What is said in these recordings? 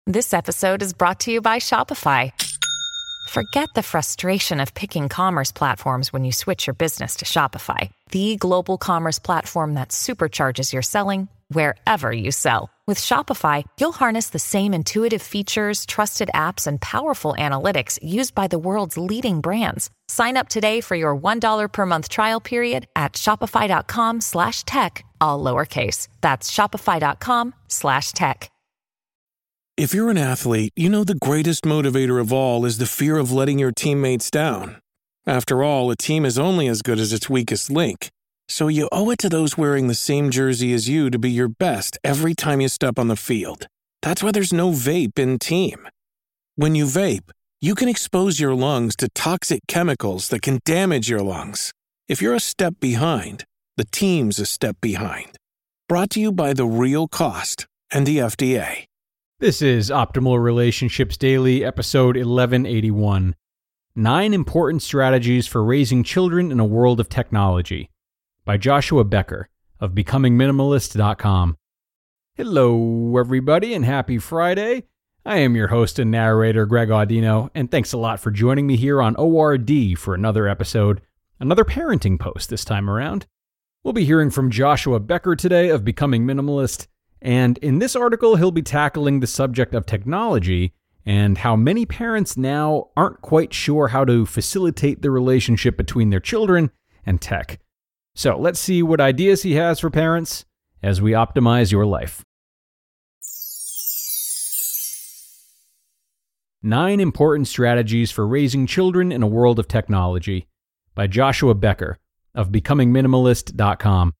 This episode is brought to you by Shopify. Forget the frustration of picking commerce platforms when you switch your business to Shopify, the global commerce platform that supercharges your selling wherever you sell. With Shopify, you'll harness the same intuitive features, trusted apps, and powerful analytics used by the world's leading brands. Sign up today for your $1 per month trial period at shopify.com/tech, all lowercase. That's shopify.com/tech. If you're an athlete, you know the greatest motivator of all is the fear of letting your teammates down. After all, a team is only as good as its weakest link. So you owe it to those wearing the same jersey as you to be your best every time you step on the field. That's why there's no vape in team. When you vape, you can expose your lungs to toxic chemicals that can damage your lungs. If you're a step behind, the team's a step behind. Brought to you by The Real Cost and the FDA. This is Optimal Relationships Daily, episode 1181. 9 Important Strategies for Raising Children in a World of Technology, by Joshua Becker of BecomingMinimalist.com. Hello, everybody, and happy Friday. I am your host and narrator, Greg Audino, and thanks a lot for joining me here on ORD for another episode, another parenting post this time around. We'll be hearing from Joshua Becker today of Becoming Minimalist, and in this article, he'll be tackling the subject of technology and how many parents now aren't quite sure how to facilitate the relationship between their children and tech. So let's see what ideas he has for parents as we optimize your life. 9 Important Strategies for Raising Children in a World of Technology, by Joshua Becker of BecomingMinimalist.com.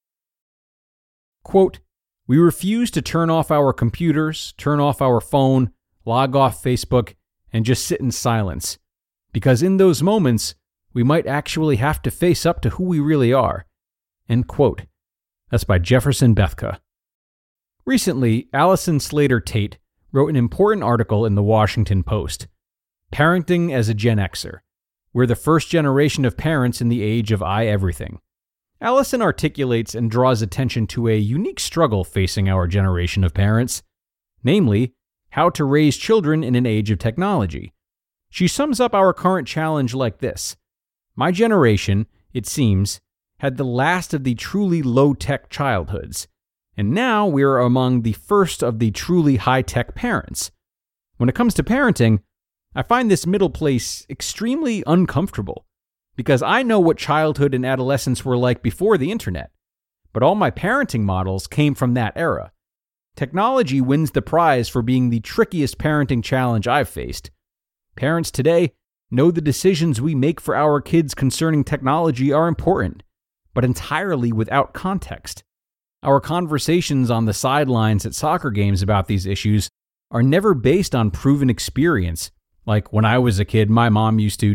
Quote, "We refuse to turn off our computers, turn off our phone, log off Facebook, and just sit in silence, because in those moments, we might actually have to face up to who we really are." End quote. That's by Jefferson Bethke. Recently, Allison Slater Tate wrote an important article in the Washington Post, Parenting as a Gen Xer. We're the first generation of parents in the age of everything. Allison articulates and draws attention to a unique struggle facing our generation of parents, namely, how to raise children in an age of technology. She sums up our current challenge like this: "My generation, it seems, had the last of the truly low-tech childhoods, and now we are among the first of the truly high-tech parents. When it comes to parenting, I find this middle place extremely uncomfortable, because I know what childhood and adolescence were like before the internet, but all my parenting models came from that era. Technology wins the prize for being the trickiest parenting challenge I've faced. Parents today know the decisions we make for our kids concerning technology are important, but entirely without context. Our conversations on the sidelines at soccer games about these issues are never based on proven experience, like when I was a kid, my mom used to ...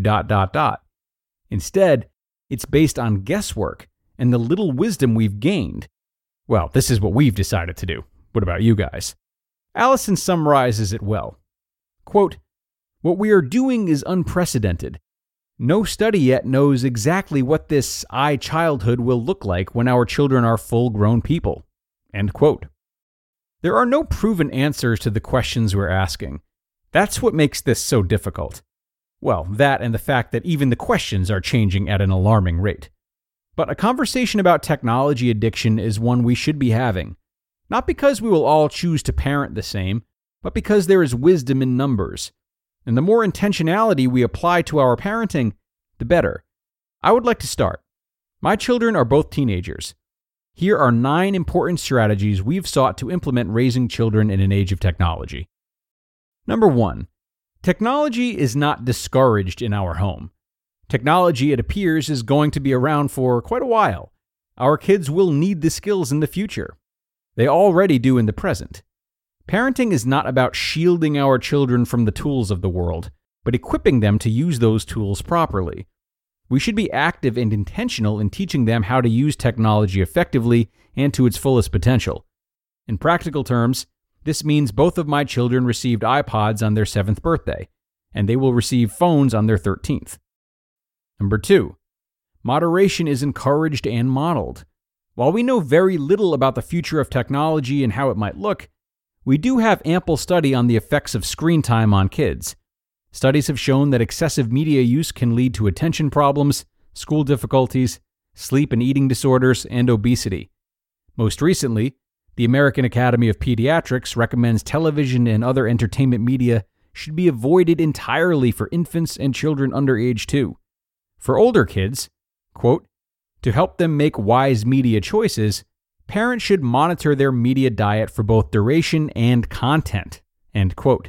Instead, it's based on guesswork and the little wisdom we've gained. Well, this is what we've decided to do. What about you guys?" Allison summarizes it well. Quote, "What we are doing is unprecedented. No study yet knows exactly what this childhood will look like when our children are full-grown people." End quote. There are no proven answers to the questions we're asking. That's what makes this so difficult. Well, that and the fact that even the questions are changing at an alarming rate. But a conversation about technology addiction is one we should be having. Not because we will all choose to parent the same, but because there is wisdom in numbers. And the more intentionality we apply to our parenting, the better. I would like to start. My children are both teenagers. Here are 9 important strategies we've sought to implement raising children in an age of technology. Number 1. Technology is not discouraged in our home. Technology, it appears, is going to be around for quite a while. Our kids will need the skills in the future. They already do in the present. Parenting is not about shielding our children from the tools of the world, but equipping them to use those tools properly. We should be active and intentional in teaching them how to use technology effectively and to its fullest potential. In practical terms, this means both of my children received iPods on their 7th birthday, and they will receive phones on their 13th. Number 2, moderation is encouraged and modeled. While we know very little about the future of technology and how it might look, we do have ample study on the effects of screen time on kids. Studies have shown that excessive media use can lead to attention problems, school difficulties, sleep and eating disorders, and obesity. Most recently, the American Academy of Pediatrics recommends television and other entertainment media should be avoided entirely for infants and children under age 2. For older kids, quote, to help them make wise media choices, parents should monitor their media diet for both duration and content, end quote.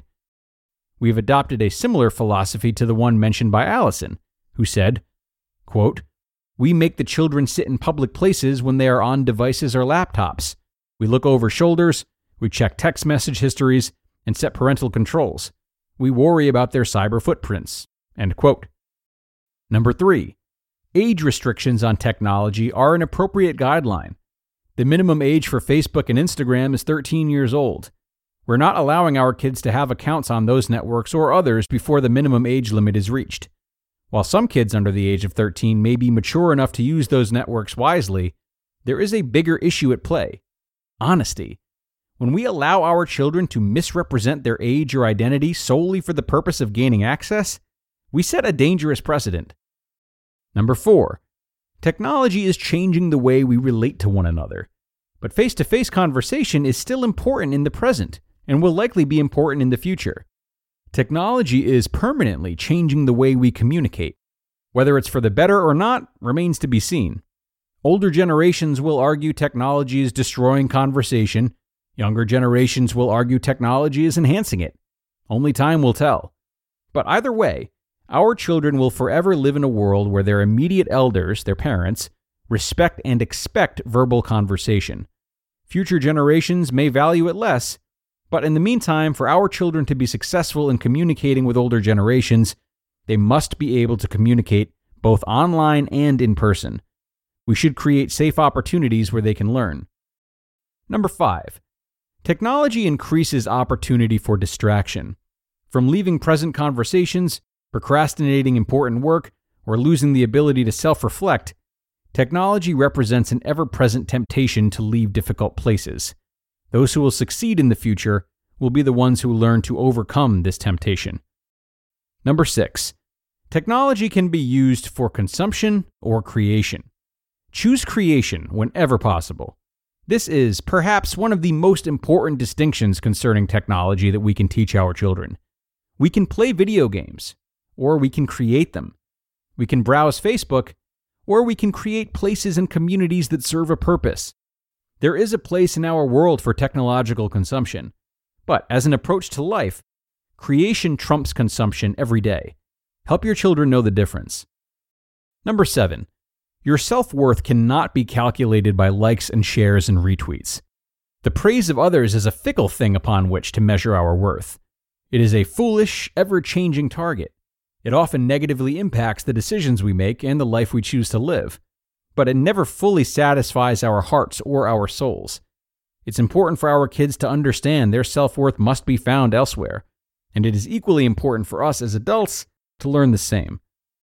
We've adopted a similar philosophy to the one mentioned by Allison, who said, quote, we make the children sit in public places when they are on devices or laptops. We look over shoulders, we check text message histories, and set parental controls. We worry about their cyber footprints, end quote. Number 3, age restrictions on technology are an appropriate guideline. The minimum age for Facebook and Instagram is 13 years old. We're not allowing our kids to have accounts on those networks or others before the minimum age limit is reached. While some kids under the age of 13 may be mature enough to use those networks wisely, there is a bigger issue at play: honesty. When we allow our children to misrepresent their age or identity solely for the purpose of gaining access, we set a dangerous precedent. Number 4, technology is changing the way we relate to one another, but face-to-face conversation is still important in the present and will likely be important in the future. Technology is permanently changing the way we communicate. Whether it's for the better or not remains to be seen. Older generations will argue technology is destroying conversation. Younger generations will argue technology is enhancing it. Only time will tell. But either way, our children will forever live in a world where their immediate elders, their parents, respect and expect verbal conversation. Future generations may value it less, but in the meantime, for our children to be successful in communicating with older generations, they must be able to communicate both online and in person. We should create safe opportunities where they can learn. Number 5, technology increases opportunity for distraction. From leaving present conversations, procrastinating important work, or losing the ability to self-reflect, technology represents an ever-present temptation to leave difficult places. Those who will succeed in the future will be the ones who learn to overcome this temptation. Number 6, technology can be used for consumption or creation. Choose creation whenever possible. This is perhaps one of the most important distinctions concerning technology that we can teach our children. We can play video games, or we can create them. We can browse Facebook, or we can create places and communities that serve a purpose. There is a place in our world for technological consumption, but as an approach to life, creation trumps consumption every day. Help your children know the difference. Number 7, your self-worth cannot be calculated by likes and shares and retweets. The praise of others is a fickle thing upon which to measure our worth. It is a foolish, ever-changing target. It often negatively impacts the decisions we make and the life we choose to live, but it never fully satisfies our hearts or our souls. It's important for our kids to understand their self-worth must be found elsewhere, and it is equally important for us as adults to learn the same.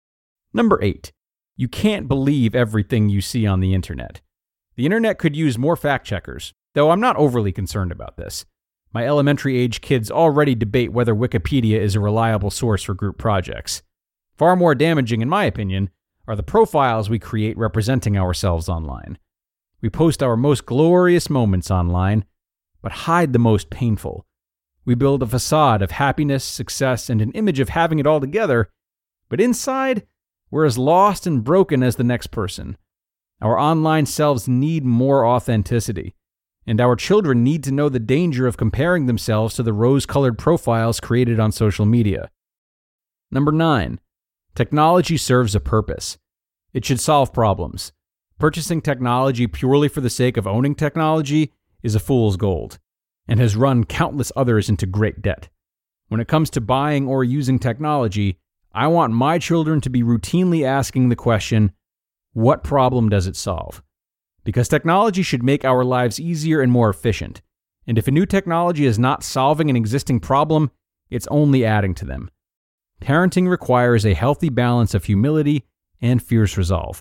Number 8, you can't believe everything you see on the internet. The internet could use more fact-checkers, though I'm not overly concerned about this. My elementary-age kids already debate whether Wikipedia is a reliable source for group projects. Far more damaging, in my opinion, are the profiles we create representing ourselves online. We post our most glorious moments online, but hide the most painful. We build a facade of happiness, success, and an image of having it all together, but inside, we're as lost and broken as the next person. Our online selves need more authenticity, and our children need to know the danger of comparing themselves to the rose-colored profiles created on social media. Number 9, technology serves a purpose. It should solve problems. Purchasing technology purely for the sake of owning technology is a fool's gold, and has run countless others into great debt. When it comes to buying or using technology, I want my children to be routinely asking the question, what problem does it solve? Because technology should make our lives easier and more efficient, and if a new technology is not solving an existing problem, it's only adding to them. Parenting requires a healthy balance of humility and fierce resolve.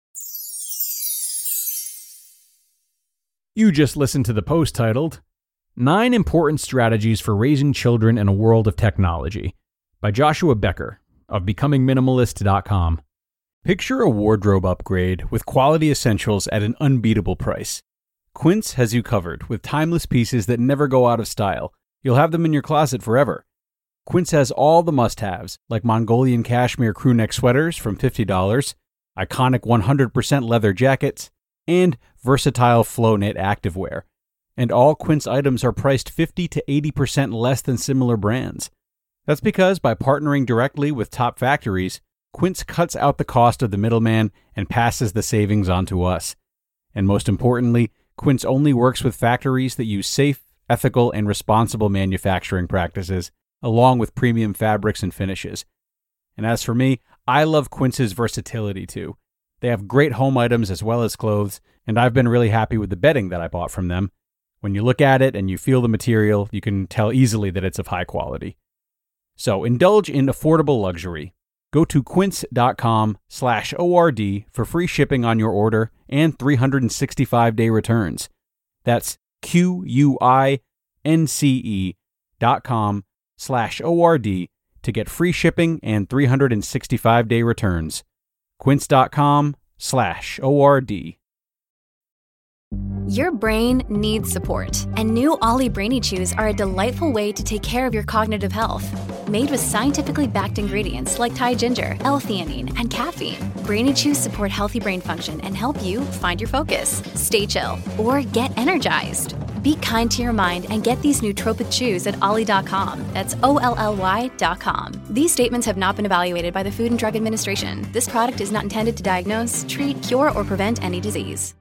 You just listened to the post titled, 9 Important Strategies for Raising Children in a World of Technology by Joshua Becker of BecomingMinimalist.com. Picture a wardrobe upgrade with quality essentials at an unbeatable price. Quince has you covered with timeless pieces that never go out of style. You'll have them in your closet forever. Quince has all the must-haves, like Mongolian cashmere crewneck sweaters from $50, iconic 100% leather jackets, and versatile flow knit activewear. And all Quince items are priced 50 to 80% less than similar brands. That's because by partnering directly with top factories, Quince cuts out the cost of the middleman and passes the savings on to us. And most importantly, Quince only works with factories that use safe, ethical, and responsible manufacturing practices, along with premium fabrics and finishes. And as for me, I love Quince's versatility too. They have great home items as well as clothes, and I've been really happy with the bedding that I bought from them. When you look at it and you feel the material, you can tell easily that it's of high quality. So indulge in affordable luxury. Go to quince.com/ORD for free shipping on your order and 365-day returns. That's QUINCE.com/ORD to get free shipping and 365-day returns. Quince.com/ORD. Your brain needs support, and new Ollie Brainy Chews are a delightful way to take care of your cognitive health. Made with scientifically backed ingredients like Thai ginger, L-theanine, and caffeine, Brainy Chews support healthy brain function and help you find your focus, stay chill, or get energized. Be kind to your mind and get these nootropic chews at ollie.com. That's OLLY.com. These statements have not been evaluated by the Food and Drug Administration. This product is not intended to diagnose, treat, cure, or prevent any disease.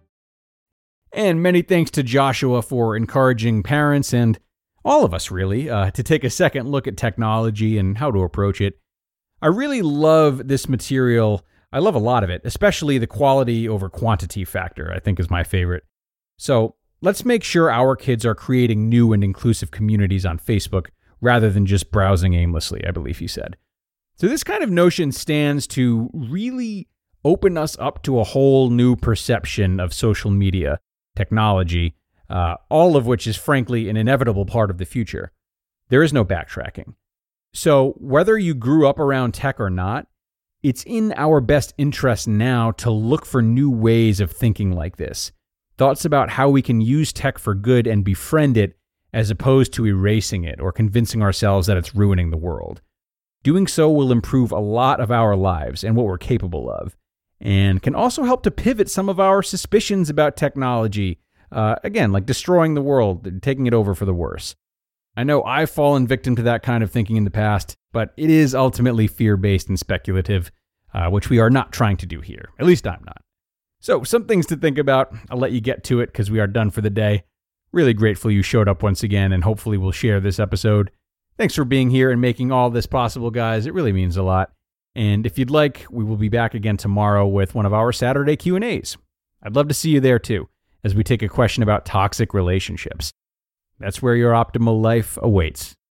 And many thanks to Joshua for encouraging parents and all of us really to take a second look at technology and how to approach it. I really love this material. I love a lot of it, especially the quality over quantity factor, I think is my favorite. So let's make sure our kids are creating new and inclusive communities on Facebook rather than just browsing aimlessly, I believe he said. So this kind of notion stands to really open us up to a whole new perception of social media, technology, all of which is frankly an inevitable part of the future. There is no backtracking. So whether you grew up around tech or not, it's in our best interest now to look for new ways of thinking like this. Thoughts about how we can use tech for good and befriend it as opposed to erasing it or convincing ourselves that it's ruining the world. Doing so will improve a lot of our lives and what we're capable of, and can also help to pivot some of our suspicions about technology, again, like destroying the world, taking it over for the worse. I know I've fallen victim to that kind of thinking in the past, but it is ultimately fear-based and speculative, which we are not trying to do here. At least I'm not. So, some things to think about. I'll let you get to it because we are done for the day. Really grateful you showed up once again, and hopefully we'll share this episode. Thanks for being here and making all this possible, guys. It really means a lot. And if you'd like, we will be back again tomorrow with one of our Saturday Q&As. I'd love to see you there too, as we take a question about toxic relationships. That's where your optimal life awaits.